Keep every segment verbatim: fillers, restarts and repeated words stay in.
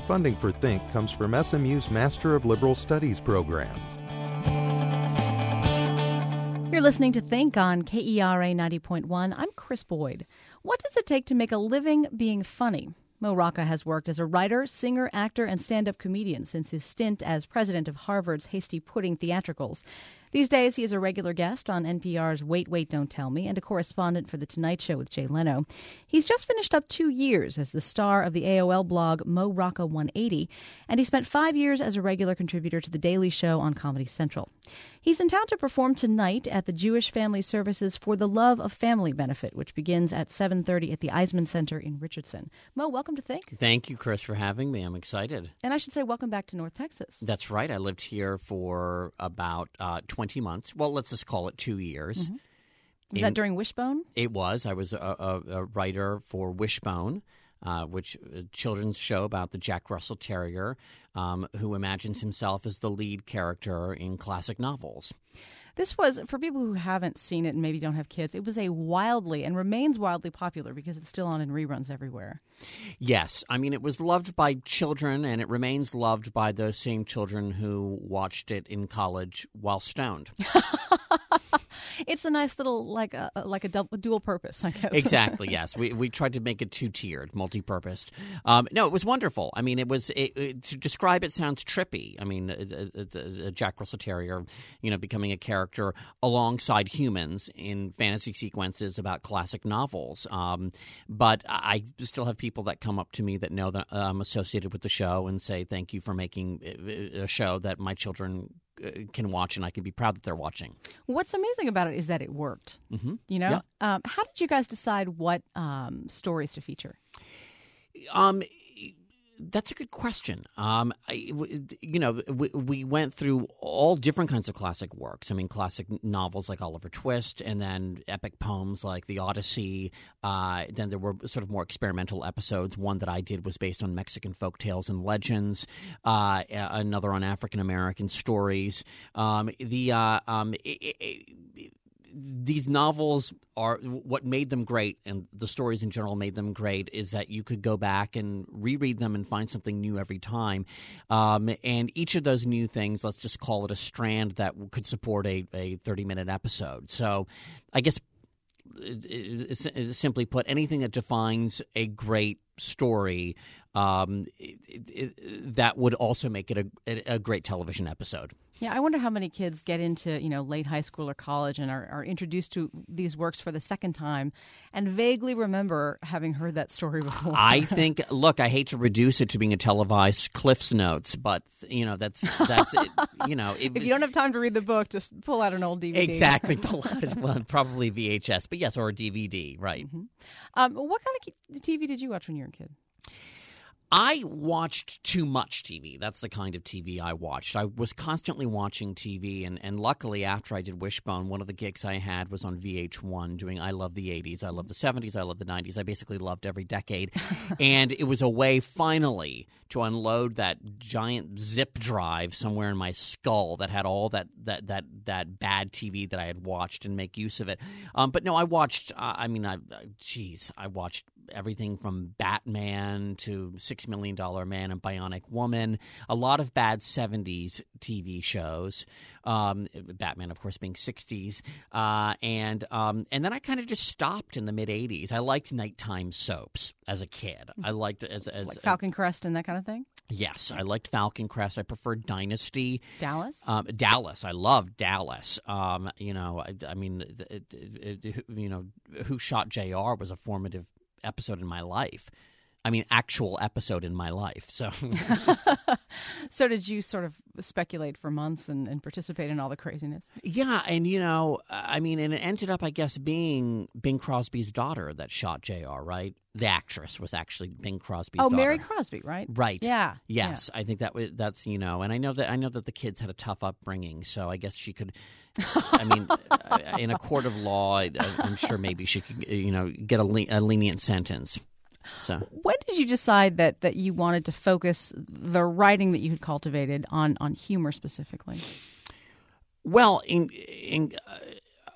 Funding for Think comes from S M U's Master of Liberal Studies program. You're listening to Think on K E R A ninety point one. I'm Chris Boyd. What does it take to make a living being funny? Mo Rocca has worked as a writer, singer, actor, and stand-up comedian since his stint as president of Harvard's Hasty Pudding Theatricals. These days, he is a regular guest on N P R's Wait, Wait, Don't Tell Me and a correspondent for The Tonight Show with Jay Leno. He's just finished up two years as the star of the A O L blog Mo Rocca one eighty, and he spent five years as a regular contributor to The Daily Show on Comedy Central. He's in town to perform tonight at the Jewish Family Services for the Love of Family benefit, which begins at seven thirty at the Eisman Center in Richardson. Mo, welcome to Think. Thank you, Chris, for having me. I'm excited. And I should say welcome back to North Texas. That's right. I lived here for about uh, twenty months. Well, let's just call it two years. Mm-hmm. Was In, that during Wishbone? It was. I was a, a, a writer for Wishbone, uh, which a children's show about the Jack Russell Terrier um, who imagines himself as the lead character in classic novels. This was, for people who haven't seen it and maybe don't have kids, it was a wildly and remains wildly popular because it's still on in reruns everywhere. Yes. I mean, it was loved by children, and it remains loved by those same children who watched it in college while stoned. It's a nice little, like a like a double, dual purpose, I guess. Exactly, yes. We we tried to make it two-tiered, multi-purposed. Um, no, it was wonderful. I mean, it was it, it, to describe it sounds trippy. I mean, a, a, a Jack Russell Terrier, you know, becoming a character alongside humans in fantasy sequences about classic novels. Um, but I still have people that come up to me that know that I'm associated with the show and say, thank you for making a show that my children can watch and I can be proud that they're watching. What's amazing about it is that it worked. Mm-hmm. You know, yeah. um, how did you guys decide what um, stories to feature? Um, that's a good question. Um, I, you know, we, we went through all different kinds of classic works. I mean, classic novels like Oliver Twist, and then epic poems like The Odyssey. Uh, then there were sort of more experimental episodes. One that I did was based on Mexican folk tales and legends. Uh, another on African American stories. Um, the uh, um, it, it, These novels are what made them great, and the stories in general made them great, is that you could go back and reread them and find something new every time. Um, and each of those new things, let's just call it a strand that could support a, a thirty-minute episode. So I guess it, it, it, simply put, anything that defines a great story, um, it, it, it, that would also make it a, a great television episode. Yeah, I wonder how many kids get into, you know, late high school or college and are, are introduced to these works for the second time and vaguely remember having heard that story before. I think, look, I hate to reduce it to being a televised Cliff's Notes, but, you know, that's, that's it, you know. It, if you don't have time to read the book, just pull out an old D V D. Exactly. Pull out, well, probably V H S, but yes, or a D V D, right. Mm-hmm. Um, what kind of T V did you watch when you were a kid? I watched too much T V. That's the kind of T V I watched. I was constantly watching T V, and, and luckily after I did Wishbone, one of the gigs I had was on V H one doing I Love the eighties, I Love the seventies, I Love the nineties. I basically loved every decade. And it was a way finally to unload that giant zip drive somewhere in my skull that had all that that that, that bad T V that I had watched and make use of it. Um, but no, I watched, uh, I mean, I, geez, I watched everything from Batman to Six Million Dollar Man and Bionic Woman, a lot of bad seventies T V shows, um, Batman, of course, being sixties, uh, and um, and then I kind of just stopped in the mid-eighties. I liked nighttime soaps as a kid. I liked as, as like Falcon Crest and that kind of thing? Yes, I liked Falcon Crest. I preferred Dynasty. Dallas? Um, Dallas. I loved Dallas. Um, you know, I, I mean, it, it, it, you know, Who Shot J R was a formative episode in my life. I mean, actual episode in my life. So, so did you sort of speculate for months and, and participate in all the craziness? Yeah, and you know, I mean, and it ended up, I guess, being Bing Crosby's daughter that shot J R, right? The actress was actually Bing Crosby's oh, daughter. Mary Crosby, right? Right. Yeah. Yes, yeah. I think that was, that's, you know, and I know that I know that the kids had a tough upbringing, so I guess she could. I mean, in a court of law, I, I'm sure maybe she could, you know, get a, le- a lenient sentence. So. When did you decide that, that you wanted to focus the writing that you had cultivated on, on humor specifically? Well, in in uh,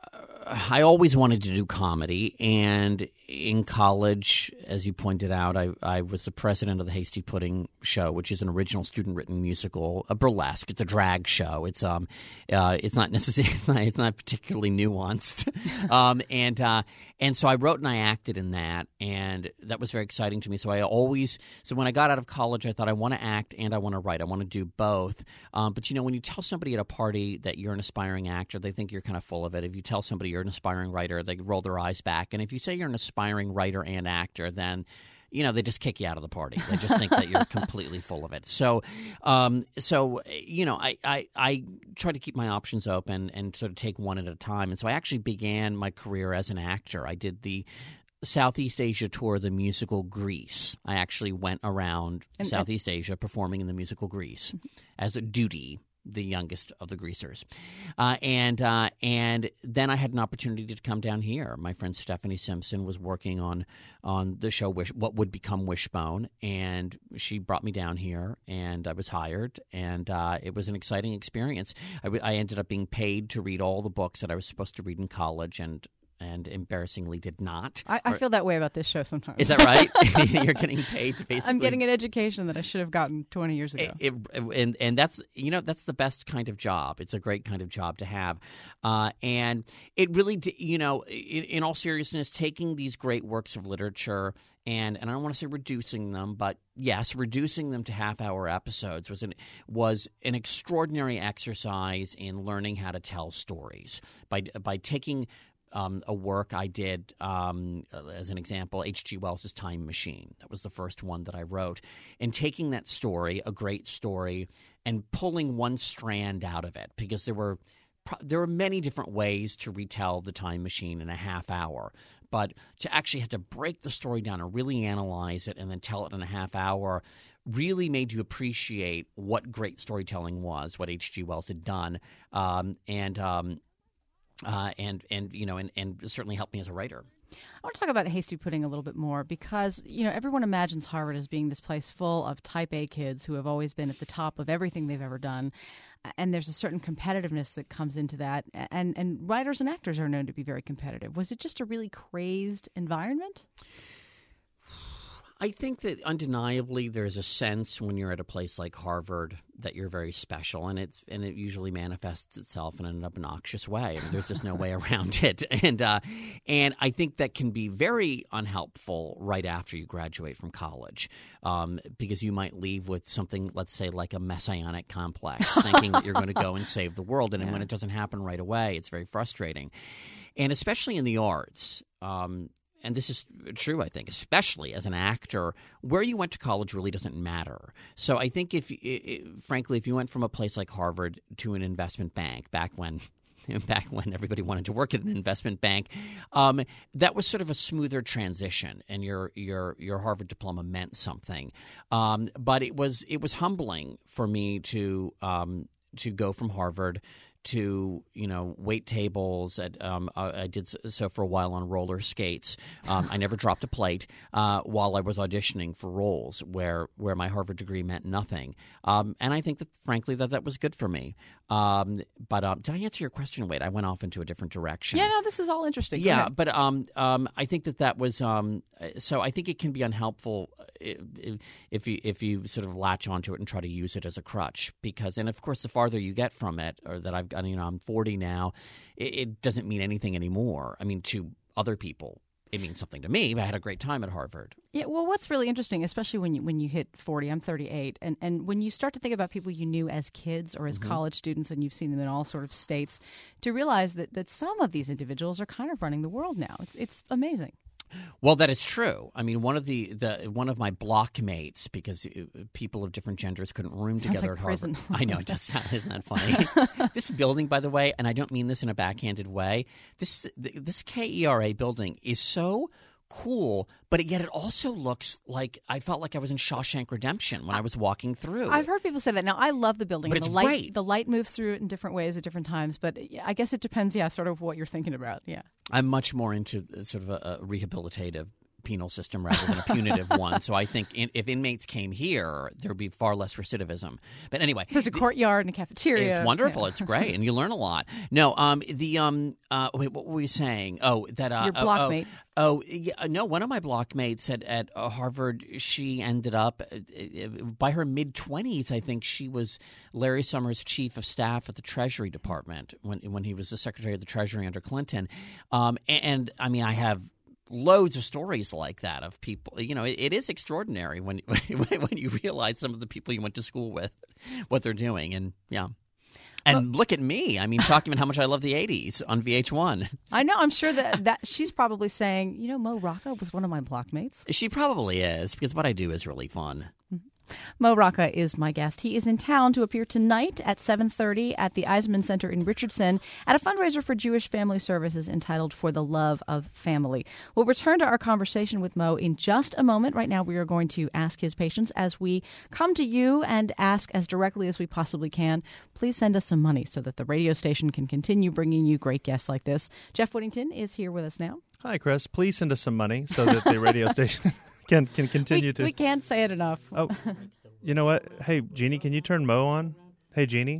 I always wanted to do comedy, and in college, as you pointed out, I, I was the president of the Hasty Pudding Show, which is an original student-written musical, a burlesque. It's a drag show. It's um, uh, it's not necessarily it's not, it's not particularly nuanced, um, and uh, and so I wrote and I acted in that, and that was very exciting to me. So I always so when I got out of college, I thought I want to act and I want to write. I want to do both. Um, but you know, when you tell somebody at a party that you're an aspiring actor, they think you're kind of full of it. If you tell somebody you're an aspiring writer, they roll their eyes back. And if you say you're an aspiring writer and actor, then you know they just kick you out of the party. They just think that you're completely full of it. So, um, so you know, I, I I try to keep my options open and sort of take one at a time. And so I actually began my career as an actor. I did the Southeast Asia tour of the musical Grease. I actually went around and, Southeast Asia performing in the musical Grease as a duty. The youngest of the greasers. Uh, and uh, and then I had an opportunity to come down here. My friend Stephanie Simpson was working on on the show Wish, what would become Wishbone, and she brought me down here, and I was hired, and uh, it was an exciting experience. I, w- I ended up being paid to read all the books that I was supposed to read in college, and and embarrassingly did not. I, I feel that way about this show sometimes. Is that right? You're getting paid to basically... I'm getting an education that I should have gotten twenty years ago. It, it, and and that's, you know, that's the best kind of job. It's a great kind of job to have. Uh, and it really, you know, in, in all seriousness, taking these great works of literature and, and I don't want to say reducing them, but yes, reducing them to half-hour episodes was an, was an extraordinary exercise in learning how to tell stories. By by taking... Um, a work I did, um, as an example, H G Wells' Time Machine. That was the first one that I wrote. And taking that story, a great story, and pulling one strand out of it, because there were there were many different ways to retell the Time Machine in a half hour. But to actually have to break the story down and really analyze it and then tell it in a half hour really made you appreciate what great storytelling was, what H G Wells had done. Um, and um Uh, and, and you know, and, and certainly helped me as a writer. I want to talk about Hasty Pudding a little bit more because, you know, everyone imagines Harvard as being this place full of type A kids who have always been at the top of everything they've ever done. And there's a certain competitiveness that comes into that. And, and writers and actors are known to be very competitive. Was it just a really crazed environment? I think that undeniably there's a sense when you're at a place like Harvard that you're very special, and it's and it usually manifests itself in an obnoxious way. I mean, there's just no way around it, and uh, and I think that can be very unhelpful right after you graduate from college, um, because you might leave with something, let's say, like a messianic complex, thinking that you're going to go and save the world, and yeah. when it doesn't happen right away, it's very frustrating, and especially in the arts. Um, And this is true, I think, especially as an actor, where you went to college really doesn't matter. So I think if, it, frankly, if you went from a place like Harvard to an investment bank back when back when everybody wanted to work at an investment bank, um, that was sort of a smoother transition, and your your your Harvard diploma meant something. Um, but it was it was humbling for me to um, to go from Harvard to, you know, wait tables. At, um, I, I did so for a while on roller skates. Um, I never dropped a plate uh, while I was auditioning for roles where, where my Harvard degree meant nothing. Um, and I think that, frankly, that that was good for me. Um, but um, did I answer your question? Wait, I went off into a different direction. Yeah, no, this is all interesting. Go Yeah, ahead. but um, um, I think that that was um, – so I think it can be unhelpful if, if you if you sort of latch onto it and try to use it as a crutch, because – and, of course, the farther you get from it, or that I've – you know, I'm forty now, it, it doesn't mean anything anymore. I mean, to other people, it means something to me. I had a great time at Harvard. Yeah, well, what's really interesting, especially when you when you hit forty, I'm thirty-eight, and, and when you start to think about people you knew as kids or as mm-hmm. college students, and you've seen them in all sort of states, to realize that, that some of these individuals are kind of running the world now. It's it's amazing. Well, that is true. I mean, one of the, the one of my block mates, because people of different genders couldn't room Sounds together like at prison. Harvard. I know, it does sound, isn't that funny? This building, by the way, and I don't mean this in a backhanded way, this this K E R A building is so cool, but yet it also looks like I felt like I was in Shawshank Redemption when I was walking through. I've heard people say that. Now, I love the building. But and it's the light, great. The light moves through it in different ways at different times, but I guess it depends, yeah, sort of what you're thinking about, yeah. I'm much more into sort of a, a rehabilitative penal system rather than a punitive one. So I think in, if inmates came here, there would be far less recidivism. But anyway, there's a courtyard and a cafeteria. It's wonderful. Yeah. It's great, and you learn a lot. No, um, the um, uh, wait, what were we saying? Oh, that uh, your blockmate. Oh, oh yeah, no. One of my blockmates said at uh, Harvard, she ended up uh, by her mid twenties. I think she was Larry Summers' chief of staff at the Treasury Department when when he was the Secretary of the Treasury under Clinton. Um, and, and I mean, I have loads of stories like that of people. You know, it, it is extraordinary when when you realize some of the people you went to school with, what they're doing, and yeah. And well, look at me. I mean, talking about how much I love the eighties on V H one. I know. I'm sure that, that she's probably saying, you know, Mo Rocca was one of my blockmates. She probably is, because what I do is really fun. Mm-hmm. Mo Rocca is my guest. He is in town to appear tonight at seven thirty at the Eisman Center in Richardson at a fundraiser for Jewish Family Services entitled For the Love of Family. We'll return to our conversation with Mo in just a moment. Right now, we are going to ask his patients as we come to you and ask as directly as we possibly can. Please send us some money so that the radio station can continue bringing you great guests like this. Jeff Whittington is here with us now. Hi, Chris. Please send us some money so that the radio station can can continue we, to. We can't say it enough. Oh, you know what? Hey, Jeannie, can you turn Mo on? Hey, Jeannie.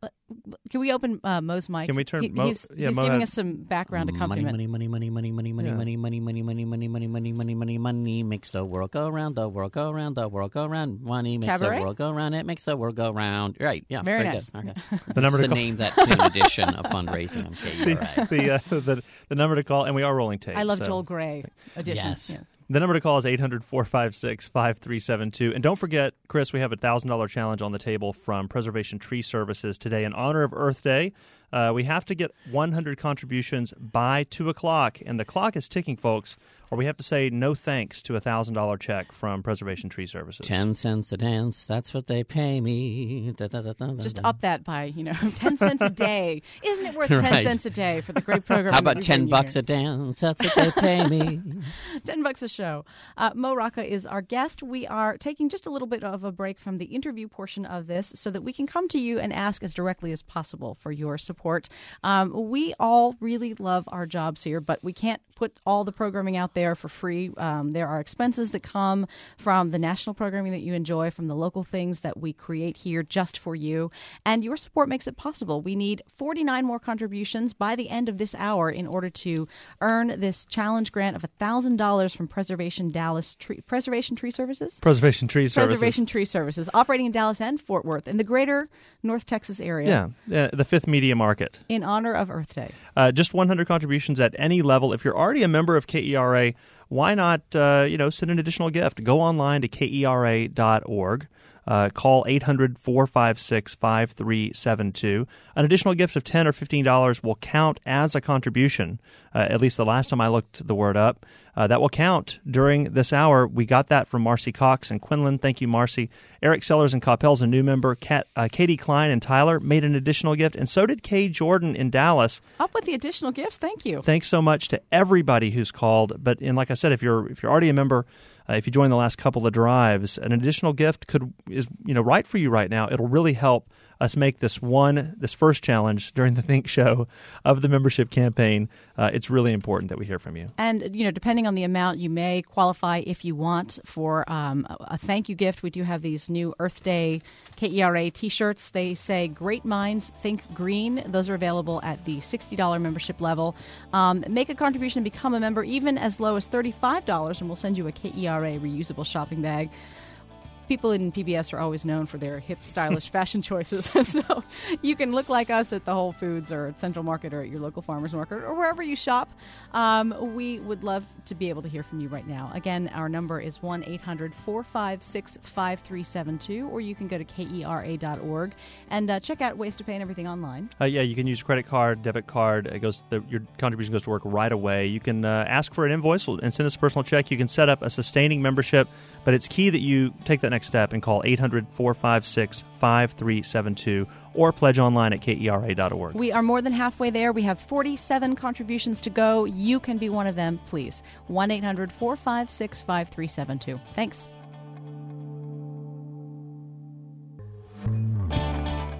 Can we open uh, Mo's mic? Can we turn he, Mo? He's, yeah, he's Mo giving had, us some background accompaniment. Money, money, money, money, money, money, Yeah. money, money, money, money, money, money, money, money, money, money makes the world go round, the world go round, the world go round. Money makes Cabaret? the world go round. It makes the world go round. Right? Yeah. Very, very nice. Good. Okay. The number That's to the call. name that tune edition of fundraising on K U R A. the, uh, the the number to call, and we are rolling tape. I love so. Joel Gray edition. Yes. Yeah. The number to call is eight hundred, four five six, five three seven two. And don't forget, Chris, we have a one thousand dollars challenge on the table from Preservation Tree Services today in honor of Earth Day. Uh, we have to get one hundred contributions by two o'clock, and the clock is ticking, folks, or we have to say no thanks to a one thousand dollars check from Preservation Tree Services. Ten cents a dance, that's what they pay me. Da, da, da, da, da, Just da. up that by, you know, ten cents a day. Isn't it worth ten Right. cents a day for the great program? How about ten bucks a dance? That's what they pay me. ten bucks a show. Uh, Mo Rocca is our guest. We are taking just a little bit of a break from the interview portion of this so that we can come to you and ask as directly as possible for your support. Um, we all really love our jobs here, but we can't put all the programming out there for free. Um, there are expenses that come from the national programming that you enjoy, from the local things that we create here just for you, and your support makes it possible. We need forty-nine more contributions by the end of this hour in order to earn this challenge grant of one thousand dollars from Preservation Dallas Tree, Preservation Tree Services? Preservation Tree Services. Preservation Tree Services, operating in Dallas and Fort Worth in the greater North Texas area. Yeah, uh, the Fifth Media Market. In honor of Earth Day. Uh, just one hundred contributions at any level. If you're already a member of K E R A, why not uh, you know, send an additional gift? Go online to K E R A dot org. Uh, call eight hundred, four five six, five three seven two. An additional gift of ten dollars or fifteen dollars will count as a contribution, uh, at least the last time I looked the word up. Uh, that will count during this hour. We got that from Marcy Cox and Quinlan. Thank you, Marcy. Eric Sellers and Coppell's a new member. Kat, uh, Katie Klein and Tyler made an additional gift, and so did Kay Jordan in Dallas. Up with the additional gifts. Thank you. Thanks so much to everybody who's called. But and like I said, if you're if you're already a member, Uh, if you join the last couple of drives, an additional gift could is you know right for you right now. It'll really help us make this one this first challenge during the Think Show of the membership campaign. Uh, it's really important that we hear from you. And you know, depending on the amount, you may qualify if you want for um, a thank you gift. We do have these new Earth Day K E R A T-shirts. They say "Great Minds Think Green." Those are available at the sixty dollars membership level. Um, make a contribution and become a member, even as low as thirty-five dollars, and we'll send you a K E R A reusable shopping bag. People in P B S are always known for their hip, stylish fashion choices. So you can look like us at the Whole Foods or at Central Market or at your local farmer's market or wherever you shop. Um, we would love to be able to hear from you right now. Again, our number is one eight hundred, four five six, five three seven two, or you can go to K E R A dot org and uh, check out ways to pay and everything online. Uh, yeah, you can use credit card, debit card. It goes. The, your contribution goes to work right away. You can uh, ask for an invoice and send us a personal check. You can set up a sustaining membership, but it's key that you take that next step and call eight hundred, four five six, five three seven two or pledge online at K E R A dot org. We are more than halfway there. We have forty-seven contributions to go. You can be one of them, please. one eight hundred, four five six, five three seven two. Thanks.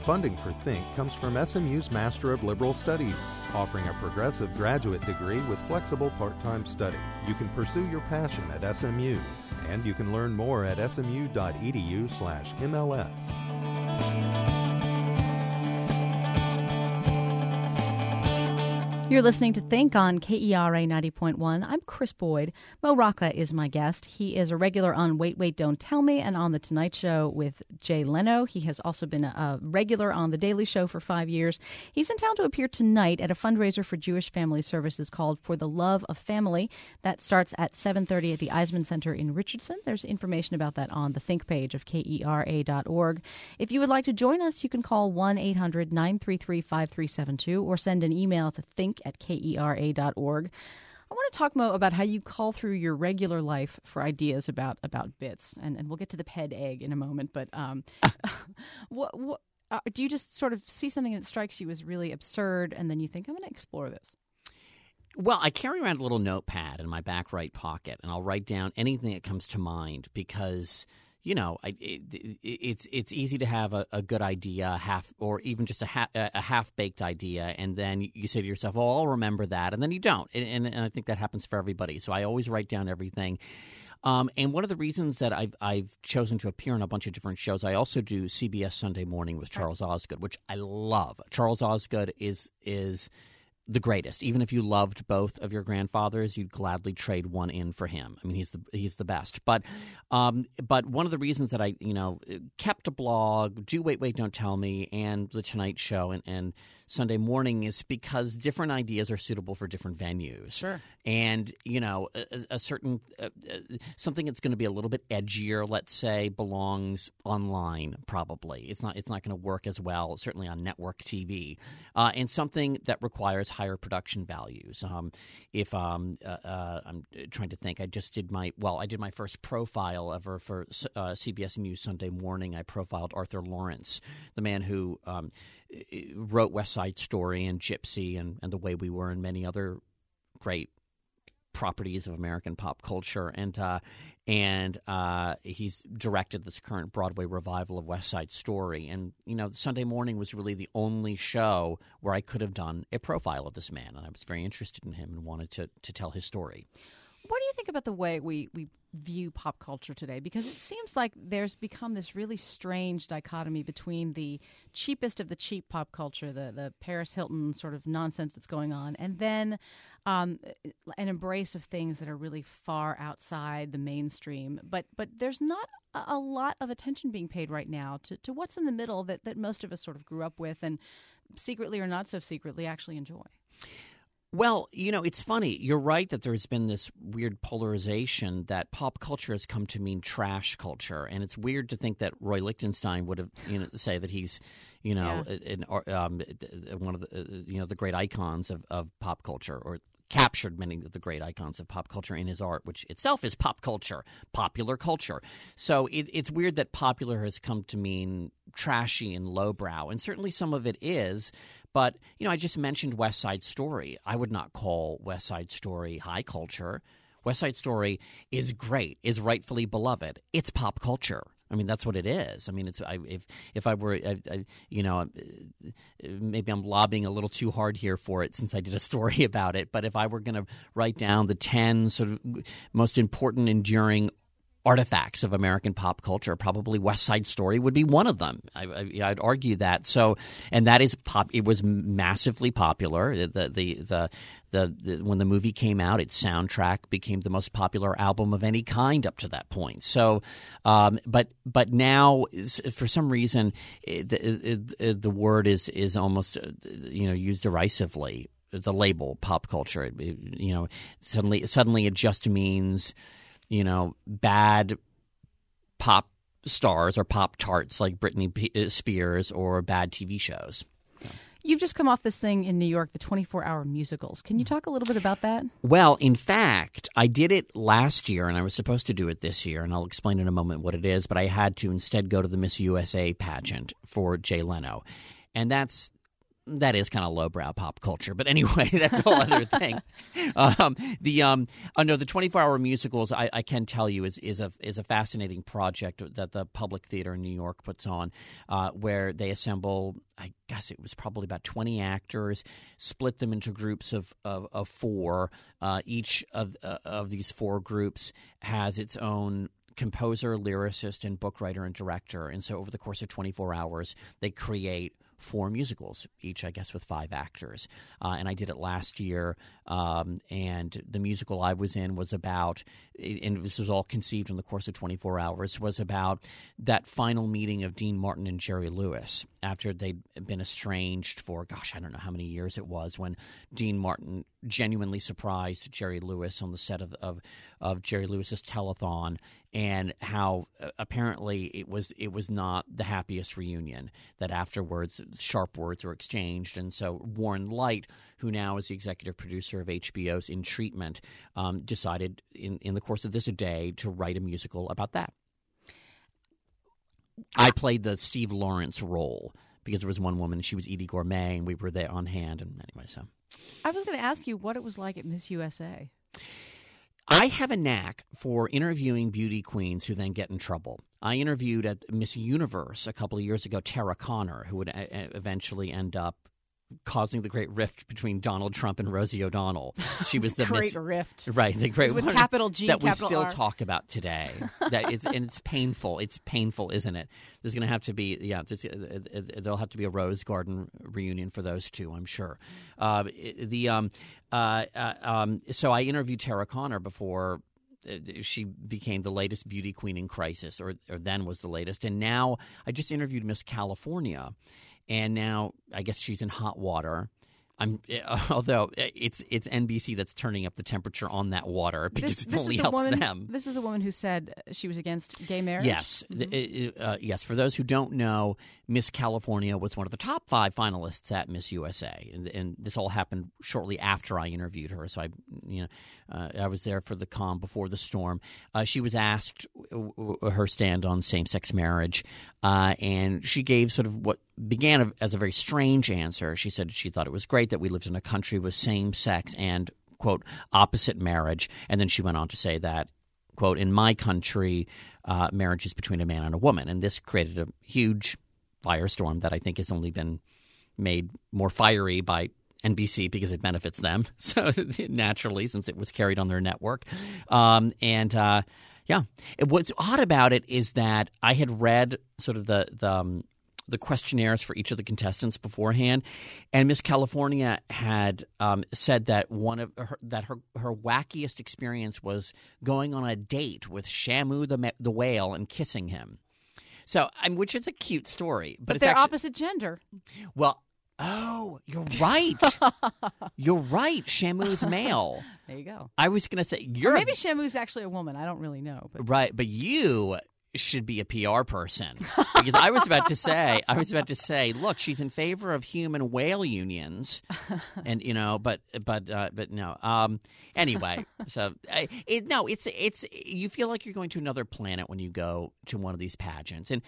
Funding for Think comes from S M U's Master of Liberal Studies, offering a progressive graduate degree with flexible part-time study. You can pursue your passion at S M U, and you can learn more at smu.edu slash MLS. You're listening to Think on K E R A ninety point one. I'm Chris Boyd. Mo Rocca is my guest. He is a regular on Wait, Wait, Don't Tell Me and on The Tonight Show with Jay Leno. He has also been a regular on The Daily Show for five years. He's in town to appear tonight at a fundraiser for Jewish Family Services called For the Love of Family. That starts at seven thirty at the Eisman Center in Richardson. There's information about that on the Think page of K E R A dot org. If you would like to join us, you can call one eight hundred nine three three five three seven two or send an email to think at K E R A dot org. I want to talk, Mo, about how you call through your regular life for ideas about, about bits, and, and we'll get to the ped egg in a moment, but um, what, what, uh, do you just sort of see something that strikes you as really absurd, and then you think, I'm going to explore this? Well, I carry around a little notepad in my back right pocket, and I'll write down anything that comes to mind because – you know, I, it, it's it's easy to have a, a good idea, half or even just a, ha- a half-baked idea, and then you say to yourself, "Oh, I'll remember that," and then you don't. And, and, and I think that happens for everybody. So I always write down everything. Um, and one of the reasons that I've, I've chosen to appear on a bunch of different shows, I also do C B S Sunday Morning with Charles Osgood, which I love. Charles Osgood is is the greatest. Even if you loved both of your grandfathers, you'd gladly trade one in for him. I mean, he's the he's the best. But um, but one of the reasons that I you know kept a blog, do Wait Wait Don't Tell Me, and The Tonight Show, and, and Sunday Morning is because different ideas are suitable for different venues. Sure. And you know a, a certain uh, uh, something that's going to be a little bit edgier, let's say, belongs online. Probably it's not it's not going to work as well, certainly on network T V. Uh, and something that requires higher production values. Um, if um, uh, uh, I'm trying to think, I just did my well, I did my first profile ever for uh, C B S News Sunday Morning. I profiled Arthur Lawrence, the man who um, wrote West Side Story and Gypsy and, and The Way We Were and many other great properties of American pop culture, and uh, and uh, he's directed this current Broadway revival of West Side Story. And you know, Sunday Morning was really the only show where I could have done a profile of this man, and I was very interested in him and wanted to to tell his story. What do you think about the way we, we view pop culture today? Because it seems like there's become this really strange dichotomy between the cheapest of the cheap pop culture, the, the Paris Hilton sort of nonsense that's going on, and then um, an embrace of things that are really far outside the mainstream. But but there's not a, a lot of attention being paid right now to, to what's in the middle that, that most of us sort of grew up with and secretly or not so secretly actually enjoy. Well, you know, it's funny. You're right that there's been this weird polarization that pop culture has come to mean trash culture, and it's weird to think that Roy Lichtenstein would have, you know, say that he's, you know, yeah. an, um, one of the, you know, the great icons of, of pop culture, or captured many of the great icons of pop culture in his art, which itself is pop culture, popular culture. So it, it's weird that popular has come to mean trashy and lowbrow, and certainly some of it is. But, you know, I just mentioned West Side Story. I would not call West Side Story high culture. West Side Story is great, is rightfully beloved. It's pop culture. I mean, that's what it is. I mean, it's I, if if I were, I, I, you know, maybe I'm lobbying a little too hard here for it since I did a story about it. But if I were going to write down the ten sort of most important, enduring artifacts of American pop culture, probably West Side Story would be one of them. I, I, I'd argue that. So, and that is pop. It was massively popular. The the the the, the when the movie came out, its soundtrack became the most popular album of any kind up to that point. So, um, but but now for some reason, it, it, it, the word is is almost you know used derisively. The label pop culture, it, you know, suddenly suddenly it just means, you know, bad pop stars or pop charts like Britney P- Spears or bad T V shows. So. You've just come off this thing in New York, the twenty-four hour musicals. Can you talk a little bit about that? Well, in fact, I did it last year, and I was supposed to do it this year, and I'll explain in a moment what it is, but I had to instead go to the Miss U S A pageant for Jay Leno. And that's that is kind of lowbrow pop culture, but anyway, that's a whole other thing. Um, the um, oh no, the twenty-four hour musicals, I, I can tell you, is is a is a fascinating project that the Public Theater in New York puts on, uh, where they assemble, I guess it was probably about twenty actors, split them into groups of of, of four. Uh, each of uh, of these four groups has its own composer, lyricist, and book writer and director, and so over the course of twenty-four hours, they create four musicals, each, I guess, with five actors. Uh, and I did it last year, um, and the musical I was in was about, and this was all conceived in the course of twenty-four hours, was about that final meeting of Dean Martin and Jerry Lewis after they'd been estranged for, gosh, I don't know how many years it was, when Dean Martin genuinely surprised Jerry Lewis on the set of of, of Jerry Lewis's telethon, and how uh, apparently it was it was not the happiest reunion, that afterwards sharp words were exchanged. And so Warren Leight, who now is the executive producer of H B O's In Treatment, um, decided in, in the course of this day to write a musical about that. I played the Steve Lawrence role because there was one woman, she was Edie Gourmet, and we were there on hand. And anyway, so I was going to ask you what it was like at Miss U S A. I have a knack for interviewing beauty queens who then get in trouble. I interviewed at Miss Universe a couple of years ago Tara Conner, who would a- eventually end up causing the great rift between Donald Trump and Rosie O'Donnell. She was the great Miss, rift, right? The great with one capital G, that capital we still R. talk about today. That it's and it's painful. It's painful, isn't it? There's going to have to be yeah. There'll have to be a Rose Garden reunion for those two, I'm sure. Uh, the um, uh, uh, um, so I interviewed Tara Conner before she became the latest beauty queen in crisis, or, or then was the latest. And now I just interviewed Miss California, and now I guess she's in hot water. I'm, although it's it's N B C that's turning up the temperature on that water because this, it this only the helps woman, them. This is the woman who said she was against gay marriage? Yes. Mm-hmm. uh, yes. For those who don't know, Miss California was one of the top five finalists at Miss U S A, and, and this all happened shortly after I interviewed her. So I, you know, uh, I was there for the calm before the storm. Uh, she was asked her stand on same-sex marriage, uh, and she gave sort of what began as a very strange answer. She said she thought it was great that we lived in a country with same-sex and, quote, opposite marriage. And then she went on to say that, quote, in my country, uh, marriage is between a man and a woman. And this created a huge firestorm that I think has only been made more fiery by N B C because it benefits them. So naturally, since it was carried on their network. Um, and uh, yeah, it, what's odd about it is that I had read sort of the the um, the questionnaires for each of the contestants beforehand, and Miss California had um, said that one of her, that her her wackiest experience was going on a date with Shamu the the whale and kissing him. So, I mean, which is a cute story, but, but it's they're actually, opposite gender. Well, oh, you're right. You're right. Shamu's male. There you go. I was going to say you're or maybe Shamu's actually a woman. I don't really know, but right, but you should be a P R person, because I was about to say, I was about to say, look, she's in favor of human whale unions, and you know, but but uh, but no. Um, anyway, so uh, it, no, it's it's you feel like you're going to another planet when you go to one of these pageants, and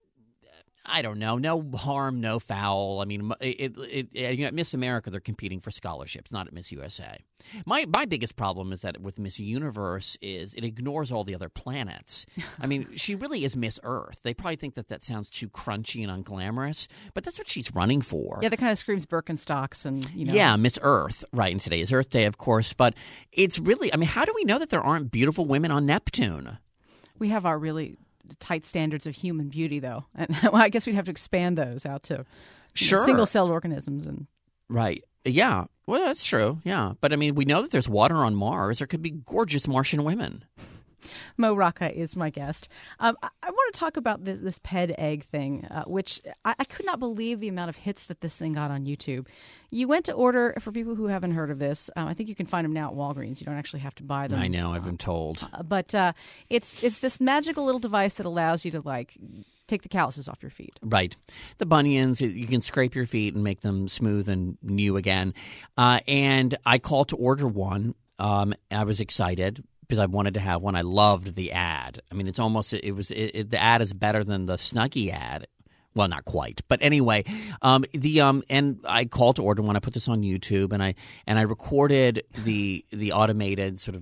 I don't know, no harm, no foul. I mean, it, it, it, you know, at Miss America, they're competing for scholarships, not at Miss U S A. My my biggest problem is that with Miss Universe is it ignores all the other planets. I mean, she really is Miss Earth. They probably think that that sounds too crunchy and unglamorous, but that's what she's running for. Yeah, that kind of screams Birkenstocks and, you know. Yeah, Miss Earth, right, and today is Earth Day, of course, but it's really, I mean, how do we know that there aren't beautiful women on Neptune? We have our really tight standards of human beauty, though, and well, I guess we'd have to expand those out to sure. single-celled organisms. And right, yeah, well, that's true, yeah, but I mean, we know that there's water on Mars. There could be gorgeous Martian women. Mo Rocca is my guest. Um, I, I want to talk about this, this P E D egg thing, uh, which I, I could not believe the amount of hits that this thing got on YouTube. You went to order, for people who haven't heard of this, um, I think you can find them now at Walgreens. You don't actually have to buy them. I know, I've been told. Uh, but uh, it's it's this magical little device that allows you to, like, take the calluses off your feet. Right. The bunions, you can scrape your feet and make them smooth and new again. Uh, and I called to order one. Um, I was excited because I wanted to have one. I loved the ad. I mean, it's almost – it was it, it, the ad is better than the Snuggie ad Well, not quite, but anyway, um, the um, and I called to order when I put this on YouTube, and I and I recorded the the automated sort of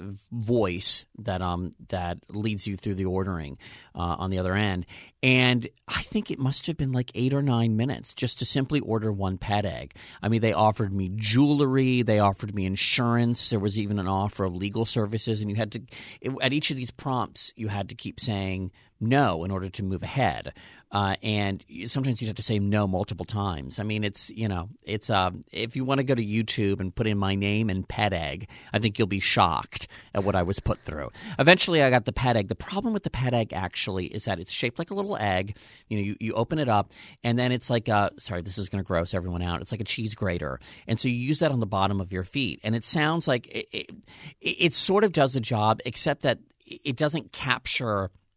voice that um that leads you through the ordering uh, on the other end, and I think it must have been like eight or nine minutes just to simply order one pet egg. I mean, they offered me jewelry, they offered me insurance, there was even an offer of legal services, and you had to it, at each of these prompts you had to keep saying no in order to move ahead. Uh, and sometimes you'd have to say no multiple times. I mean, it's, you know, it's uh, if you want to go to YouTube and put in my name and pet egg, I think you'll be shocked at what I was put through. Eventually, I got the pet egg. The problem with the pet egg, actually, is that it's shaped like a little egg. You know, you, you open it up, and then it's like a – sorry, this is going to gross everyone out. It's like a cheese grater. And so you use that on the bottom of your feet. And it sounds like it, it, it sort of does the job, except that it doesn't capture –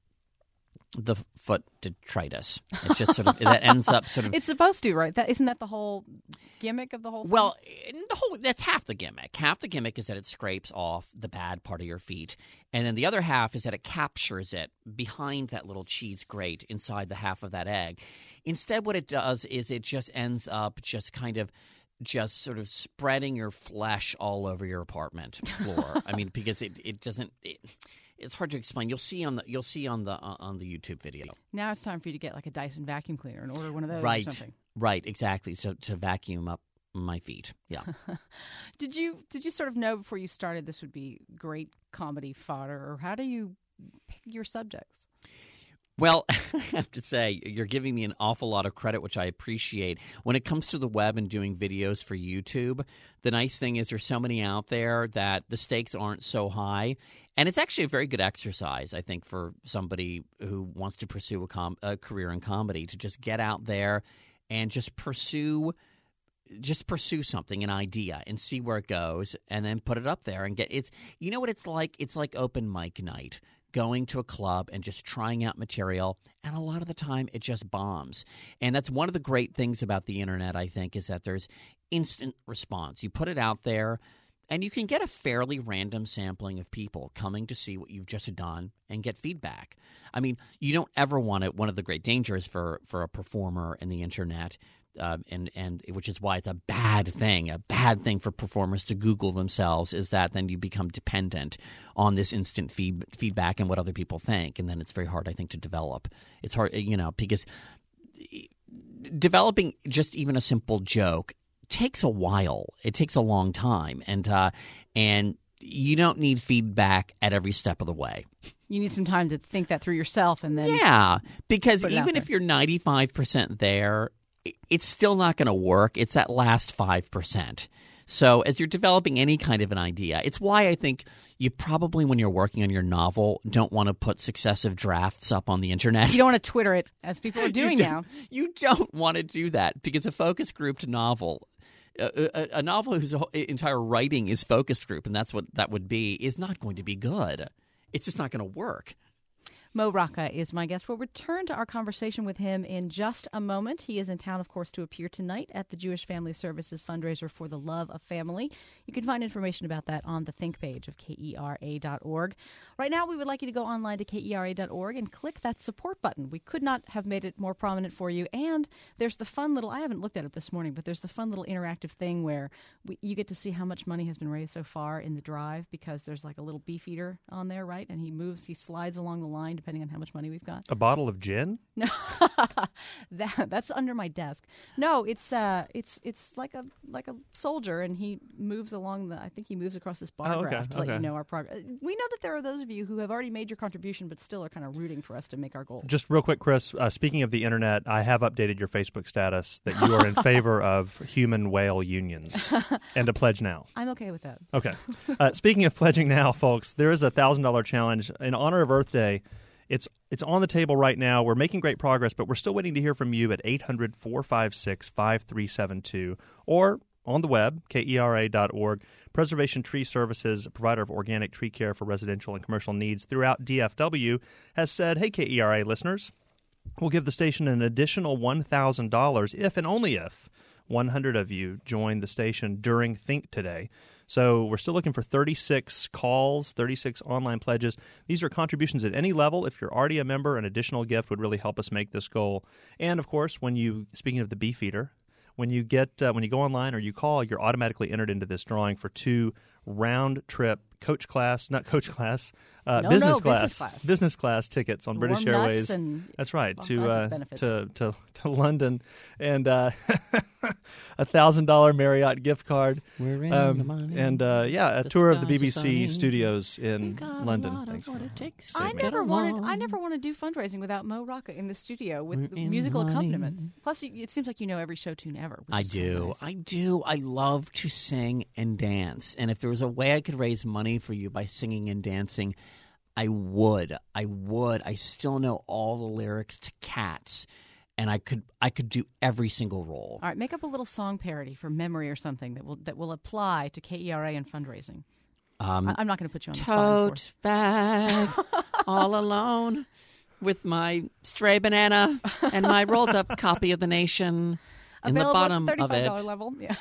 the foot detritus. It just sort of that ends up sort of. It's supposed to, right? That isn't that the whole gimmick of the whole thing? Well, the whole that's half the gimmick. Half the gimmick is that it scrapes off the bad part of your feet, and then the other half is that it captures it behind that little cheese grate inside the half of that egg. Instead, what it does is it just ends up just kind of. Just sort of spreading your flesh all over your apartment floor. I mean, because it it doesn't. It, it's hard to explain. You'll see on the you'll see on the uh, on the YouTube video. Now it's time for you to get like a Dyson vacuum cleaner and order one of those. Right, or something. Right, exactly. So to vacuum up my feet. Yeah. did you did you sort of know before you started this would be great comedy fodder, or how do you pick your subjects? Well, I have to say, you're giving me an awful lot of credit, which I appreciate. When it comes to the web and doing videos for YouTube, the nice thing is there's so many out there that the stakes aren't so high. And it's actually a very good exercise, I think, for somebody who wants to pursue a, com- a career in comedy, to just get out there and just pursue just pursue something, an idea, and see where it goes, and then put it up there and get it's you know what it's like? It's like open mic night. Going to a club and just trying out material, and a lot of the time it just bombs. And that's one of the great things about the internet, I think, is that there's instant response. You put it out there, and you can get a fairly random sampling of people coming to see what you've just done and get feedback. I mean, you don't ever want it. One of the great dangers for, for a performer in the internet, Uh, and and which is why it's a bad thing, a bad thing for performers to Google themselves, is that then you become dependent on this instant feed, feedback and what other people think, and then it's very hard, I think, to develop. It's hard, you know, because developing just even a simple joke takes a while. It takes a long time, and uh, and you don't need feedback at every step of the way. You need some time to think that through yourself, and then yeah, because put it out even there. if you're ninety-five percent there, it's still not going to work. It's that last five percent. So as you're developing any kind of an idea, it's why I think you probably, when you're working on your novel, don't want to put successive drafts up on the internet. You don't want to Twitter it, as people are doing you now. You don't want to do that, because a focus grouped novel, a, a, a novel whose entire writing is focus group, and that's what that would be, is not going to be good. It's just not going to work. Mo Rocca is my guest. We'll return to our conversation with him in just a moment. He is in town, of course, to appear tonight at the Jewish Family Services fundraiser for the Love of Family. You can find information about that on the Think page of K E R A dot org. Right now, we would like you to go online to K E R A dot org and click that support button. We could not have made it more prominent for you. And there's the fun little, I haven't looked at it this morning, but there's the fun little interactive thing where we, you get to see how much money has been raised so far in the drive, because there's like a little beef eater on there, right? And he moves, he slides along the line depending on how much money we've got. A bottle of gin? No, that that's under my desk. No, it's uh, it's it's like a like a soldier, and he moves along the. I think he moves across this bar Oh, okay, graph to okay. let you know our progress. We know that there are those of you who have already made your contribution, but still are kind of rooting for us to make our goal. Just real quick, Chris, uh, speaking of the internet, I have updated your Facebook status that you are in favor of human whale unions and to pledge now. I'm okay with that. Okay. Uh, speaking of pledging now, folks, there is a one thousand dollars challenge in honor of Earth Day. It's it's on the table right now. We're making great progress, but we're still waiting to hear from you at eight hundred, four five six, five three seven two or on the web, K E R A dot org. Preservation Tree Services, a provider of organic tree care for residential and commercial needs throughout D F W, has said, hey, K E R A listeners, we'll give the station an additional one thousand dollars if and only if one hundred of you joined the station during Think today. So we're still looking for thirty-six calls, thirty-six online pledges. These are contributions at any level. If you're already a member, an additional gift would really help us make this goal. And, of course, when you, speaking of the Beefeater, when you get uh, when you go online or you call, you're automatically entered into this drawing for two round-trip coach class, not coach class, uh, no, business no, class, business class, business class tickets on Warm British nuts Airways. And That's right, all to, kinds of uh, benefits. to to to London, and uh, a thousand dollar Marriott gift card. We're in Um, the money. and uh, yeah, a The tour of the skies are B B C sunny. studios in You got a London. lot of Thanks what for it takes to saving I me. never Get wanted. along. I never want to do fundraising without Mo Rocca in the studio with We're the in musical money. accompaniment. Plus, you, it seems like you know every show tune ever. which I is kinda do. nice. I do. I love to sing and dance. And if there was a way I could raise money for you by singing and dancing, I would. I would. I still know all the lyrics to Cats, and I could I could do every single role. All right, make up a little song parody for memory or something that will that will apply to K E R A and fundraising. Um, I, I'm not going to put you on the spot. of course. Tote bag, all alone, with my stray banana and my rolled up copy of The Nation in the Available bottom at of thirty-five dollars it. level. Yeah.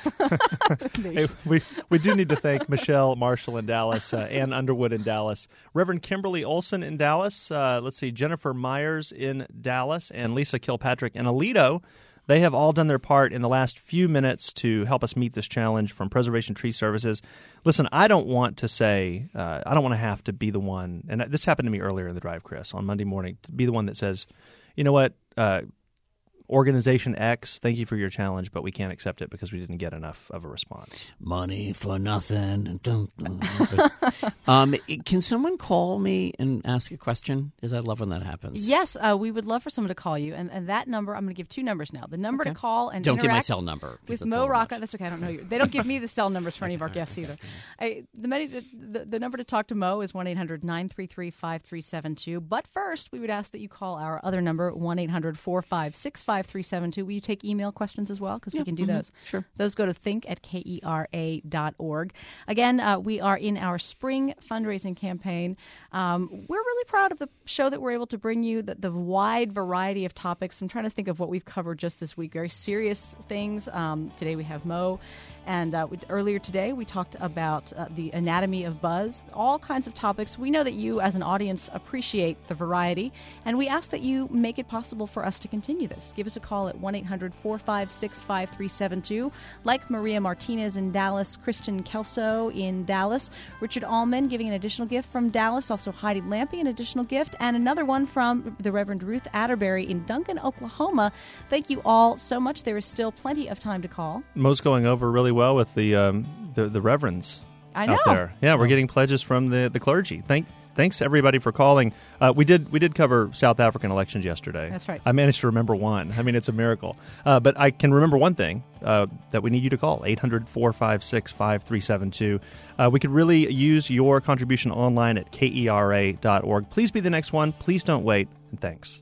Hey, we we do need to thank Michelle Marshall in Dallas, uh, Ann Underwood in Dallas, Reverend Kimberly Olson in Dallas. Uh, let's see, Jennifer Myers in Dallas, and Lisa Kilpatrick in Aledo. They have all done their part in the last few minutes to help us meet this challenge from Preservation Tree Services. Listen, I don't want to say, uh, I don't want to have to be the one, and this happened to me earlier in the drive, Chris, on Monday morning, to be the one that says, you know what, uh, Organization X, thank you for your challenge, but we can't accept it because we didn't get enough of a response. Money for nothing. Dun, dun, dun. um, can someone call me and ask a question? Because I love when that happens. Yes, uh, we would love for someone to call you, and, and that number, I'm going to give two numbers now. The number Okay. to call and Don't give my interact cell number. 'cause with that's a Mo little Rocca. much. That's okay. I don't know you. They don't give me the cell numbers for any of our guests either. I, the, many, the, the number to talk to Mo is one eight hundred nine three three five three seven two. But first, we would ask that you call our other number, one eight hundred four five six five three seven two. Will you take email questions as well? Because we can do those. Sure. Those go to think at K E R A dot org. Again, uh, we are in our spring fundraising campaign. Um, we're really proud of the show that we're able to bring you, the, the wide variety of topics. I'm trying to think of what we've covered just this week. Very serious things. Um, today we have Mo. And uh, we, earlier today, we talked about uh, the anatomy of buzz, all kinds of topics. We know that you, as an audience, appreciate the variety, and we ask that you make it possible for us to continue this. Give us a call at one eight hundred four five six five three seven two. Like Maria Martinez in Dallas, Kristen Kelso in Dallas, Richard Allman giving an additional gift from Dallas, also Heidi Lampy, an additional gift, and another one from the Reverend Ruth Atterbury in Duncan, Oklahoma. Thank you all so much. There is still plenty of time to call. Mo's going over really well with the um, the, the reverends I know. out there. Yeah, we're getting pledges from the, the clergy. Thank thanks everybody for calling. Uh, we did we did cover South African elections yesterday. That's right. I managed to remember one. I mean, it's a miracle. Uh, but I can remember one thing uh, that we need you to call, eight hundred four five six five three seven two. Uh, we could really use your contribution online at K E R A dot org. Please be the next one. Please don't wait. And thanks.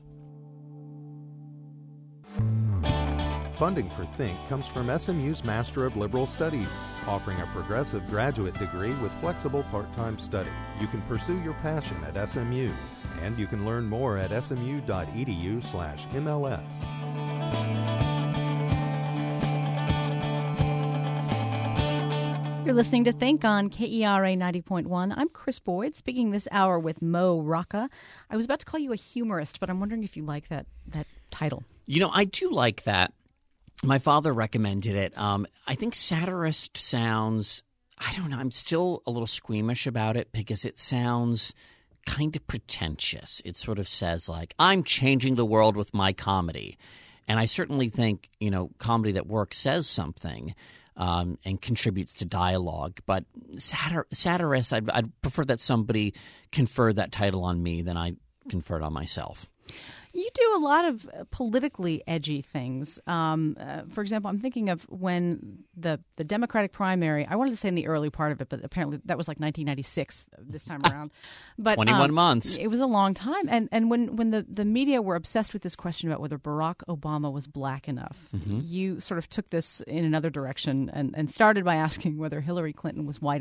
Funding for Think comes from S M U's Master of Liberal Studies, offering a progressive graduate degree with flexible part-time study. You can pursue your passion at S M U, and you can learn more at smu.edu slash MLS. You're listening to Think on K E R A ninety point one. I'm Chris Boyd, speaking this hour with Mo Rocca. I was about to call you a humorist, but I'm wondering if you like that that title. You know, I do like that. My father recommended it. Um, I think satirist sounds, I don't know, I'm still a little squeamish about it because it sounds kind of pretentious. It sort of says like, I'm changing the world with my comedy. And I certainly think, you know, comedy that works says something um, and contributes to dialogue. But satir- satirist, I'd, I'd prefer that somebody conferred that title on me than I conferred on myself. You do a lot of uh, politically edgy things. Um, uh, for example, I'm thinking of when the, the Democratic primary, I wanted to say in the early part of it, but apparently that was like nineteen ninety-six this time around. But twenty-one um, months. It was a long time. And and when, when the, the media were obsessed with this question about whether Barack Obama was black enough, Mm-hmm. you sort of took this in another direction and, and started by asking whether Hillary Clinton was white enough.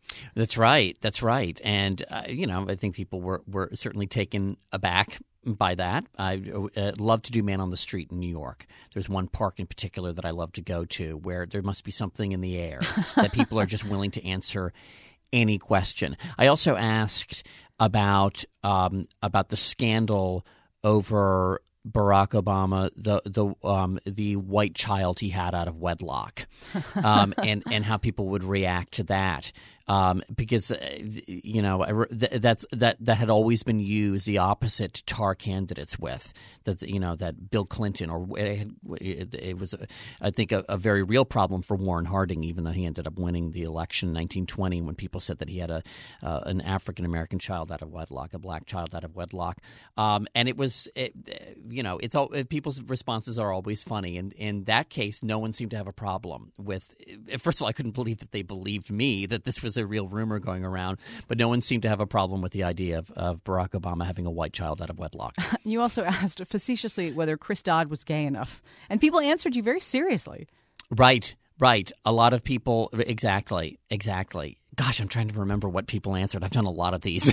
That's right. That's right. And, uh, you know, I think people were, were certainly taken aback by that. I uh, love to do Man on the Street in New York. There's one park in particular that I love to go to where there must be something in the air that people are just willing to answer any question. I also asked about um, about the scandal over Barack Obama, the the um, the white child he had out of wedlock, um, and and how people would react to that. Um, because uh, you know th- that's that that had always been used the opposite to tar candidates with that you know that Bill Clinton or it, it, it was a, I think a, a very real problem for Warren Harding, even though he ended up winning the election in nineteen twenty when people said that he had a uh, an African American child out of wedlock, a black child out of wedlock, um, and it was it, you know it's all people's responses are always funny, and in that case no one seemed to have a problem with. First of all, I couldn't believe that they believed me that this was a real rumor going around, but no one seemed to have a problem with the idea of, of Barack Obama having a white child out of wedlock. You also asked facetiously whether Chris Dodd was gay enough, and people answered you very seriously. Right, right. A lot of people, exactly, exactly. Gosh, I'm trying to remember what people answered. I've done a lot of these.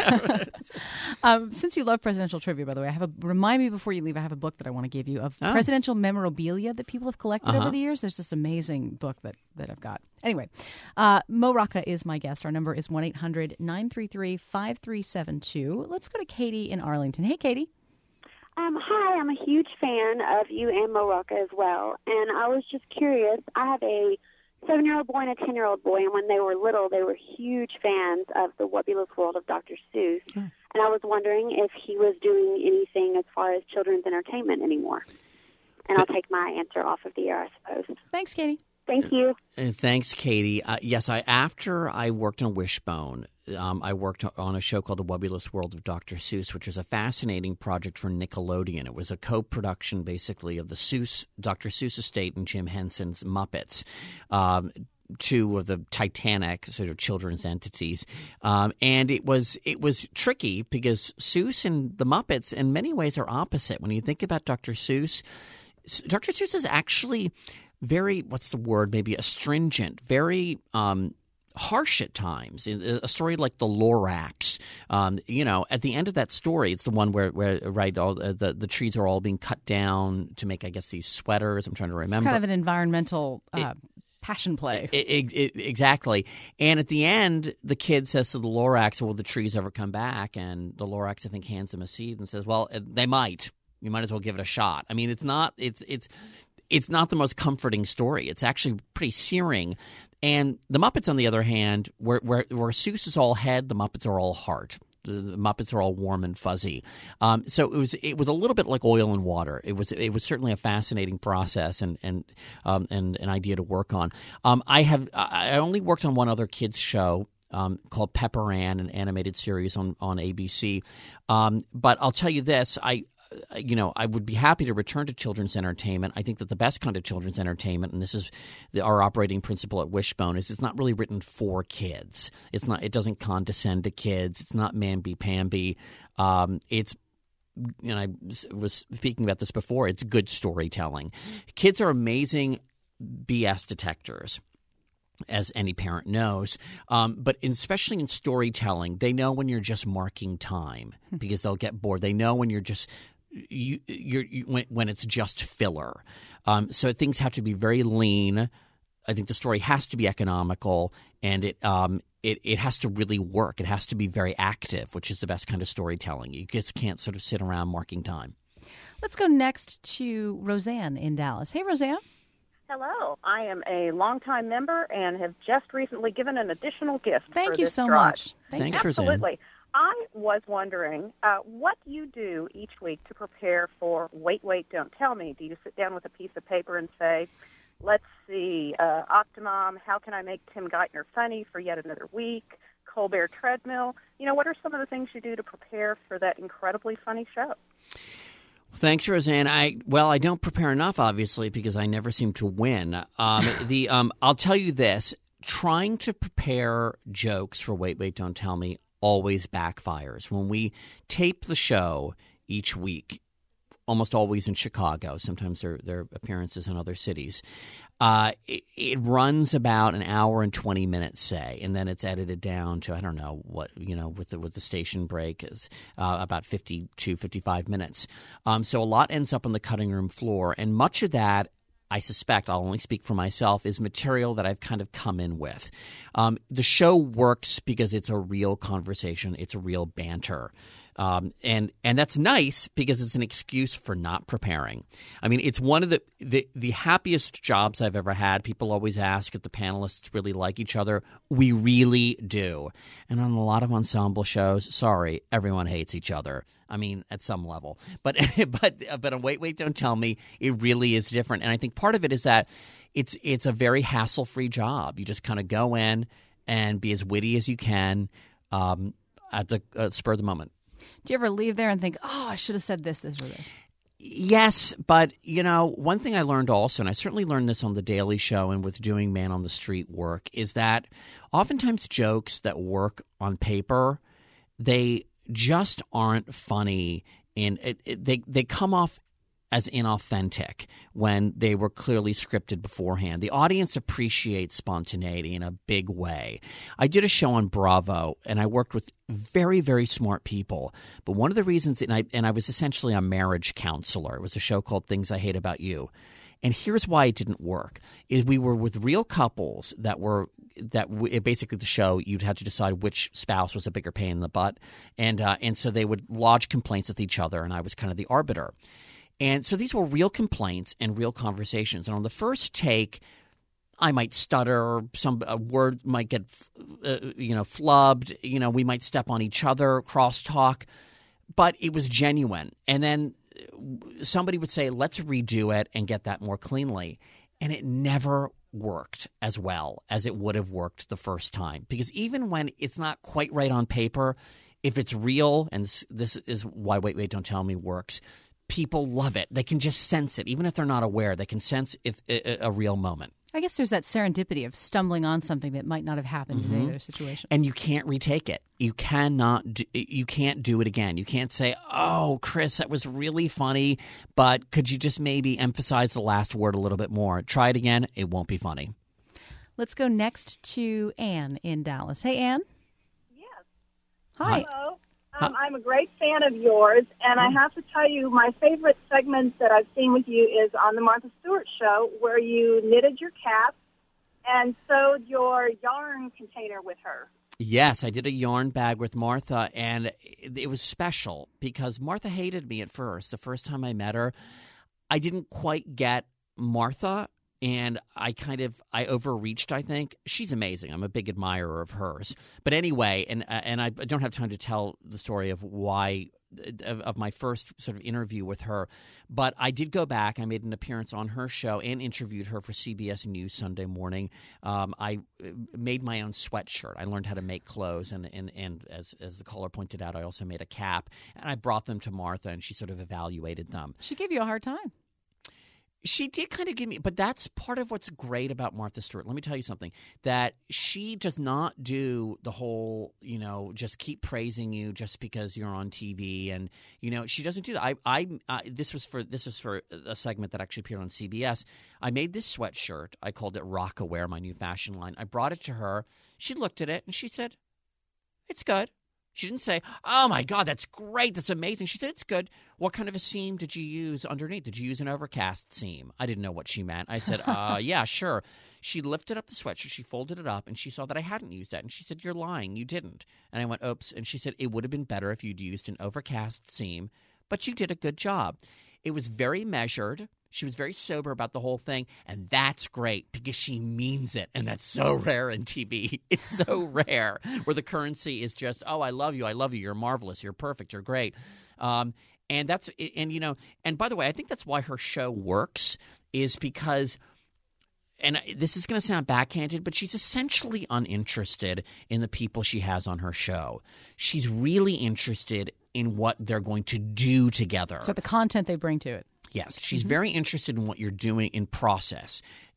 um, since you love presidential trivia, by the way, I have a remind me before you leave. I have a book that I want to give you of oh. presidential memorabilia that people have collected uh-huh. over the years. There's this amazing book that, that I've got. Anyway, uh, Mo Rocca is my guest. Our number is one eight hundred nine three three five three seven two. Let's go to Katie in Arlington. Hey, Katie. Um, hi, I'm a huge fan of you and Mo Rocca as well. And I was just curious. I have a seven-year-old boy and a ten-year-old boy, and when they were little, they were huge fans of the Wubbulous World of Doctor Seuss. Hmm. And I was wondering if he was doing anything as far as children's entertainment anymore. And I'll take my answer off of the air, I suppose. Thanks, Katie. Thank you. Uh, thanks, Katie. Uh, yes, I after I worked on Wishbone, um, I worked on a show called The Wubbulous World of Doctor Seuss, which was a fascinating project for Nickelodeon. It was a co-production, basically, of the Seuss, Doctor Seuss estate and Jim Henson's Muppets. Um, two of the Titanic sort of children's entities, um, and it was it was tricky because Seuss and the Muppets, in many ways, are opposite. When you think about Doctor Seuss, Doctor Seuss is actually very, what's the word, maybe astringent, very um, harsh at times. A story like The Lorax, um, you know, at the end of that story, it's the one where, where right, all the, the trees are all being cut down to make, I guess, these sweaters. I'm trying to remember. It's kind of an environmental uh, it, passion play. It, it, it, exactly. And at the end, the kid says to the Lorax, will the trees ever come back? And the Lorax, I think, hands him a seed and says, well, they might. You might as well give it a shot. I mean, it's not – it's it's – It's not the most comforting story. It's actually pretty searing. And the Muppets, on the other hand, where, where, where Seuss is all head, the Muppets are all heart. The, the Muppets are all warm and fuzzy. Um, so it was it was a little bit like oil and water. It was it was certainly a fascinating process and and um, and an idea to work on. Um, I have I only worked on one other kids show. Um, called Pepper Ann, an animated series on on A B C. Um, but I'll tell you this, I. You know, I would be happy to return to children's entertainment. I think that the best kind of children's entertainment, and this is the, our operating principle at Wishbone, is it's not really written for kids. It's not. It doesn't condescend to kids. It's not mamby-pamby. Um, it's, and I was speaking about this before, it's good storytelling. Kids are amazing B S detectors, as any parent knows, um, but in, especially in storytelling, they know when you're just marking time because they'll get bored. They know when you're just you, you're you, when, when it's just filler. Um, so things have to be very lean. I think the story has to be economical, and it um, it it has to really work. It has to be very active, which is the best kind of storytelling. You just can't sort of sit around marking time. Let's go next to Roseanne in Dallas. Hey, Roseanne. Hello. I am a longtime member and have just recently given an additional gift. Thank for you this so drive. much. Thank Thanks, you. Roseanne. Absolutely. I was wondering uh, what you do each week to prepare for Wait, Wait, Don't Tell Me. Do you sit down with a piece of paper and say, let's see, uh, Optimum, how can I make Tim Geithner funny for yet another week? Colbert Treadmill. You know, what are some of the things you do to prepare for that incredibly funny show? Thanks, Roseanne. I well, I don't prepare enough, obviously, because I never seem to win. Um, the um, I'll tell you this: trying to prepare jokes for Wait, Wait, Don't Tell Me always backfires. When we tape the show each week, almost always in Chicago. Sometimes there there are appearances in other cities. Uh, it, it runs about an hour and twenty minutes, say, and then it's edited down to, I don't know what, you know, with the with the station break is uh, about fifty-two, fifty-five minutes. Um, so a lot ends up on the cutting room floor, and much of that, I suspect, I'll only speak for myself, is material that I've kind of come in with. Um, the show works because it's a real conversation. It's a real banter. Um, and and that's nice because it's an excuse for not preparing. I mean, it's one of the, the, the happiest jobs I've ever had. People always ask if the panelists really like each other. We really do. And on a lot of ensemble shows, sorry, everyone hates each other. I mean, at some level. But but but on Wait, Wait, Don't Tell Me, it really is different. And I think part of it is that it's it's a very hassle-free job. You just kind of go in and be as witty as you can um, at the uh, spur of the moment. Do you ever leave there and think, oh, I should have said this, this, or this? Yes, but, you know, one thing I learned also, and I certainly learned this on The Daily Show and with doing Man on the Street work, is that oftentimes jokes that work on paper, they just aren't funny. And it, it, they, they come off as inauthentic when they were clearly scripted beforehand. The audience appreciates spontaneity in a big way. I did a show on Bravo, and I worked with very, very smart people. But one of the reasons, and I, and I was essentially a marriage counselor. It was a show called Things I Hate About You. And here's why it didn't work: is we were with real couples that were that w- basically the show you'd have to decide which spouse was a bigger pain in the butt, and uh, and so they would lodge complaints with each other, and I was kind of the arbiter. And so these were real complaints and real conversations. And on the first take, I might stutter, some a word might get uh, you know flubbed, you know we might step on each other, crosstalk, but it was genuine. And then somebody would say, let's redo it and get that more cleanly. And it never worked as well as it would have worked the first time. Because even when it's not quite right on paper, if it's real, and this, this is why Wait, Wait, Don't Tell Me works, people love it. They can just sense it. Even if they're not aware, they can sense if, a, a real moment. I guess there's that serendipity of stumbling on something that might not have happened mm-hmm. in any other situation. And you can't retake it. You cannot. Do, you can't do it again. You can't say, "Oh, Chris, that was really funny, but could you just maybe emphasize the last word a little bit more? Try it again. It won't be funny." Let's go next to Anne in Dallas. Hey, Anne. Yes. Hi. Hello. Um, I'm a great fan of yours, and I have to tell you, my favorite segment that I've seen with you is on the Martha Stewart Show, where you knitted your cap and sewed your yarn container with her. Yes, I did a yarn bag with Martha, and it, it was special because Martha hated me at first. The first time I met her, I didn't quite get Martha. And I kind of – I overreached, I think. She's amazing. I'm a big admirer of hers. But anyway, and and I don't have time to tell the story of why – of, of my first sort of interview with her. But I did go back. I made an appearance on her show and interviewed her for C B S News Sunday morning. Um, I made my own sweatshirt. I learned how to make clothes. And, and, and as, as the caller pointed out, I also made a cap. And I brought them to Martha, and she sort of evaluated them. She gave you a hard time. She did kind of give me – but that's part of what's great about Martha Stewart. Let me tell you something, that she does not do the whole, you know, just keep praising you just because you're on T V. And, you know, she doesn't do that. I, I uh, this was for this is for a segment that actually appeared on C B S. I made this sweatshirt. I called it Rockaware, my new fashion line. I brought it to her. She looked at it, and she said, it's good. She didn't say, oh, my God, that's great. That's amazing. She said, it's good. What kind of a seam did you use underneath? Did you use an overcast seam? I didn't know what she meant. I said, uh, yeah, sure. She lifted up the sweatshirt. She folded it up, and she saw that I hadn't used that. And she said, you're lying. You didn't. And I went, oops. And she said, it would have been better if you'd used an overcast seam, but you did a good job. It was very measured. She was very sober about the whole thing, and that's great because she means it, and that's so rare in T V. It's so rare where the currency is just, oh, I love you, I love you, you're marvelous, you're perfect, you're great. Um, and that's – and, you know – and by the way, I think that's why her show works is because – and this is going to sound backhanded, but she's essentially uninterested in the people she has on her show. She's really interested in what they're going to do together. So the content they bring to it. Yes, she's mm-hmm. very interested in what you're doing in process.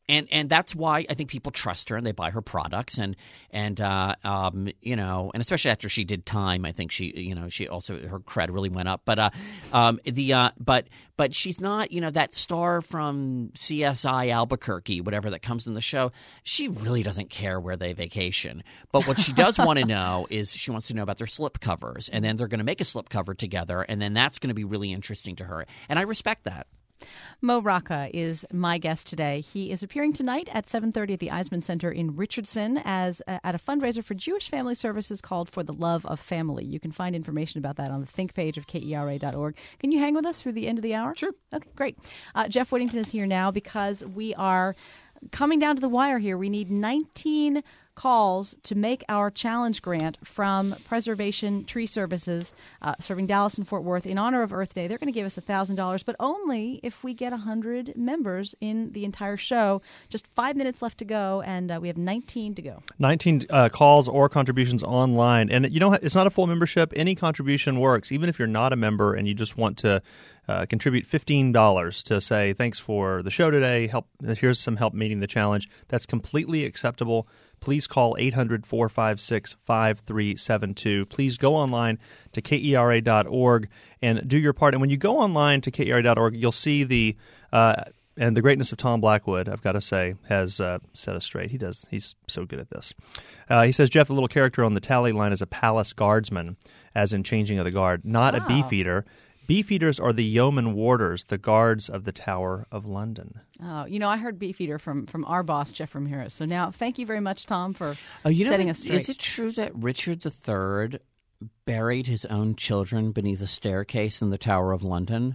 and and that's why I think people trust her and they buy her products, and and uh, um, you know, and especially after she did Time, I think she you know she also her cred really went up. But uh, um, the uh, but but she's not you know that star from C S I Albuquerque, whatever that comes in the show. She really doesn't care where they vacation, but what she does want to know is she wants to know about their slip covers, and then they're going to make a slip cover together, and then that's going to be really interesting to her, and I respect that. Mo Rocca is my guest today. He is appearing tonight at seven thirty at the Eisman Center in Richardson as uh, at a fundraiser for Jewish Family Services called For the Love of Family. You can find information about that on the Think page of K E R A dot org. Can you hang with us through the end of the hour? Sure. Okay, great. Uh, Jeff Whittington is here now because we are coming down to the wire here. We need nineteen calls to make our challenge grant from Preservation Tree Services, uh, serving Dallas and Fort Worth in honor of Earth Day. They're going to give us one thousand dollars, but only if we get one hundred members in the entire show. Just five minutes left to go, and uh, we have nineteen to go. nineteen uh, calls or contributions online. And you know, it's not a full membership. Any contribution works, even if you're not a member and you just want to uh, contribute fifteen dollars to say, thanks for the show today. Help. Here's some help meeting the challenge. That's completely acceptable. Please call eight hundred, four five six, five three seven two. Please go online to K E R A dot org and do your part. And when you go online to K E R A dot org, you'll see the uh, and the greatness of Tom Blackwood, I've got to say, has uh, set us straight. He does. He's so good at this. Uh, he says, Jeff, the little character on the tally line is a palace guardsman, as in changing of the guard, not Wow. a beefeater. Beefeaters are the yeoman warders, the guards of the Tower of London. Oh, you know, I heard Beefeater from, from our boss, Jeff Ramirez. So now, thank you very much, Tom, for Oh, you know, setting what- us straight. Is it true that Richard the Third buried his own children beneath a staircase in the Tower of London?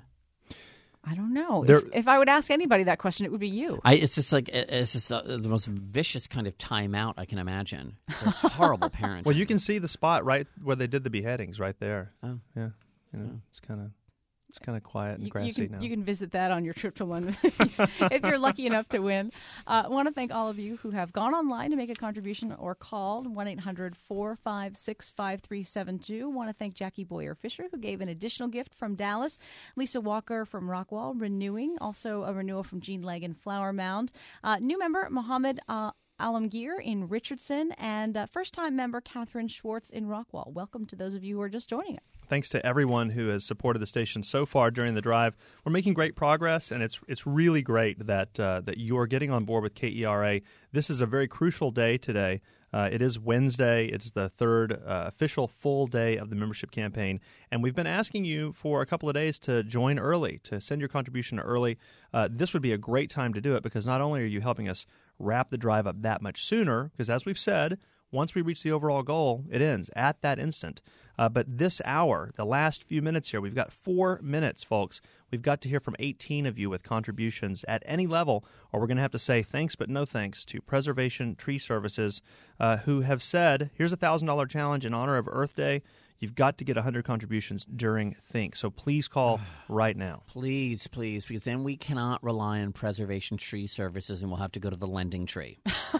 I don't know. There- If, if I would ask anybody that question, it would be you. I, it's just like it's just uh, the most vicious kind of timeout I can imagine. So it's horrible parenting. Well, you can see the spot right where they did the beheadings, right there. Oh. Yeah, you know, it's kind of it's kind of quiet and You, you grassy can, now. you can visit that on your trip to London if you're lucky enough to win. Uh, I want to thank all of you who have gone online to make a contribution or called one eight hundred, four five six, five three seven two. want to thank Jackie Boyer-Fisher, who gave an additional gift from Dallas. Lisa Walker from Rockwall, renewing. Also a renewal from Jean Legg in Flower Mound. Uh, new member, Mohammed uh, Alamgir in Richardson, and uh, first-time member Catherine Schwartz in Rockwall. Welcome to those of you who are just joining us. Thanks to everyone who has supported the station so far during the drive. We're making great progress, and it's it's really great that uh, that you're getting on board with K E R A. This is a very crucial day today. Uh, it is Wednesday. It's the third uh, official full day of the membership campaign, and we've been asking you for a couple of days to join early, to send your contribution early. Uh, this would be a great time to do it because not only are you helping us wrap the drive up that much sooner, because as we've said, once we reach the overall goal, it ends at that instant. Uh, but this hour, the last few minutes here, we've got four minutes, folks. We've got to hear from eighteen of you with contributions at any level, or we're going to have to say thanks but no thanks to Preservation Tree Services, uh, who have said, here's a one thousand dollars challenge in honor of Earth Day. You've got to get one hundred contributions during Think. So please call right now. Please, please, because then we cannot rely on Preservation Tree Services, and we'll have to go to the lending tree.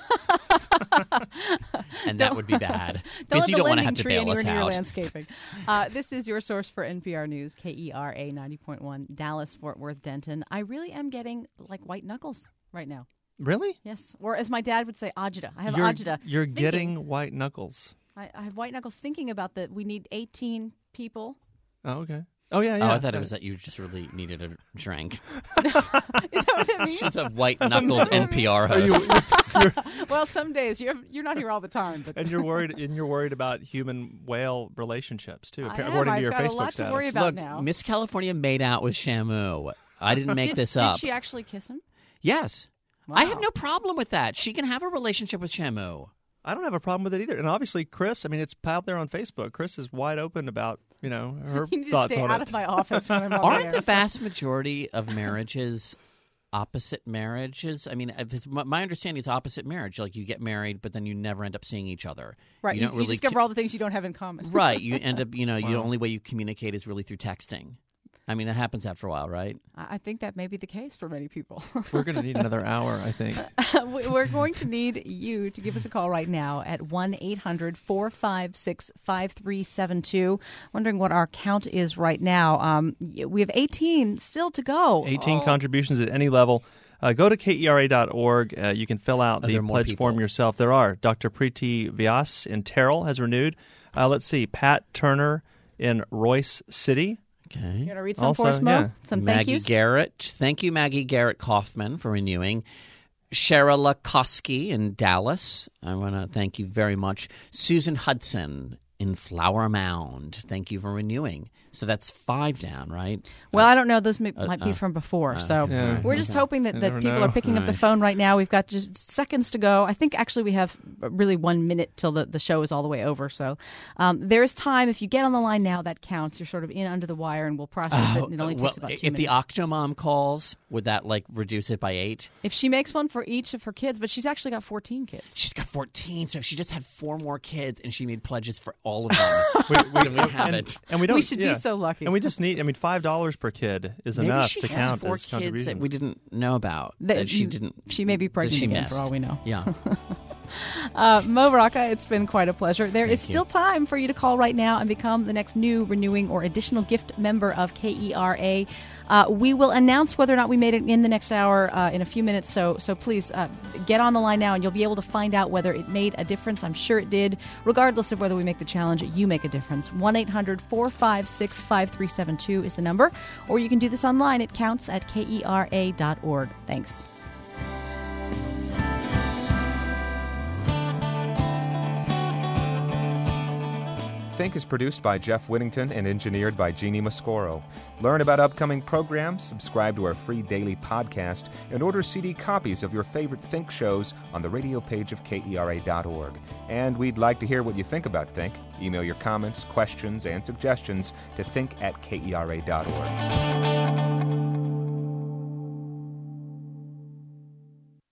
And that would be bad. Don't Because let you the don't want to lending have to tree bail anywhere us near your out. landscaping. Uh, this is your source for N P R News, K E R A ninety point one, Dallas, Fort Worth, Denton. I really am getting like white knuckles right now. Really? Yes. Or as my dad would say, agita. I have you're, agita. You're thinking- getting white knuckles. I, I have white knuckles thinking about that. We need eighteen people. Oh, okay. Oh, yeah, yeah. Oh, I thought it was that you just really needed a drink. Is that what that means? She's a white-knuckled N P R Are you- host. Well, some days you're you're not here all the time, but and you're worried and you're worried about human whale relationships too, I appa- am. according I've to your got a Facebook lot to status. worry about Look, now. Miss California made out with Shamu. I didn't make did, this did up. she actually kiss him? Yes. I have Wow. no problem with that. She can have a relationship with Shamu. I don't have a problem with it either. And obviously, Chris, I mean, it's out there on Facebook. Chris is wide open about, you know, her You need to thoughts stay on out it. of my office when I'm on Aren't there. the vast majority of marriages opposite marriages? I mean, if- my my understanding is opposite marriage. Like you get married, but then you never end up seeing each other. Right. You You, don't you really discover all the things you don't have in common. Right. You end up, you know, the Wow. only way you communicate is really through texting. I mean, it happens after a while, right? I think that may be the case for many people. We're going to need another hour, I think. We're going to need you to give us a call right now at one eight hundred four five six five three seven two. Wondering what our count is right now. Um, we have eighteen still to go. eighteen oh. contributions at any level. Uh, go to K E R A dot org. Uh, you can fill out Are the there more pledge people? form yourself. There are. Doctor Preeti Vyas in Terrell has renewed. Uh, let's see. Pat Turner in Royce City. You Okay. going to read some Also, for us, Mo? yeah. Some thank Maggie yous? Garrett. Thank you, Maggie Garrett Kaufman, for renewing. Shara Lakoski in Dallas. I want to thank you very much. Susan Hudson in Flower Mound. Thank you for renewing. So that's five down, right? Well, I don't know. Those may, uh, might be uh, from before. uh, so yeah. we're just hoping that, You that never people know. are picking up the Right. phone right now. We've got just seconds to go. I think actually we have really one minute till the, the show is all the way over. So um, there is time. If you get on the line now, that counts. You're sort of in under the wire, and we'll process it. And it only Oh, well, takes about two if minutes. the Octomom calls, would that like reduce it by eight? If she makes one for each of her kids, but she's actually got fourteen kids. She's got fourteen, so she just had four more kids, and she made pledges for all of them. We, we, we have and, it. and we don't. We should be yeah. so lucky. And we just need. I mean, five dollars per kid is Maybe enough she to has count four as kids contributions. that we didn't know about. That- That she didn't. She may be that pregnant she again, missed. for all we know. Yeah. Uh, Mo Rocca, it's been quite a pleasure. There Thank is you. still time for you to call right now and become the next new, renewing, or additional gift member of K E R A. Uh, we will announce whether or not we made it in the next hour uh, in a few minutes, so so please uh, get on the line now, and you'll be able to find out whether it made a difference. I'm sure it did. Regardless of whether we make the challenge, you make a difference. one eight hundred four five six five three seven two is the number, or you can do this online. It counts at K E R A dot org. Thanks. Think is produced by Jeff Whittington and engineered by Jeannie Mascoro. Learn about upcoming programs, subscribe to our free daily podcast, and order C D copies of your favorite Think shows on the radio page of K E R A dot org. And we'd like to hear what you think about Think. Email your comments, questions, and suggestions to think at K E R A dot org.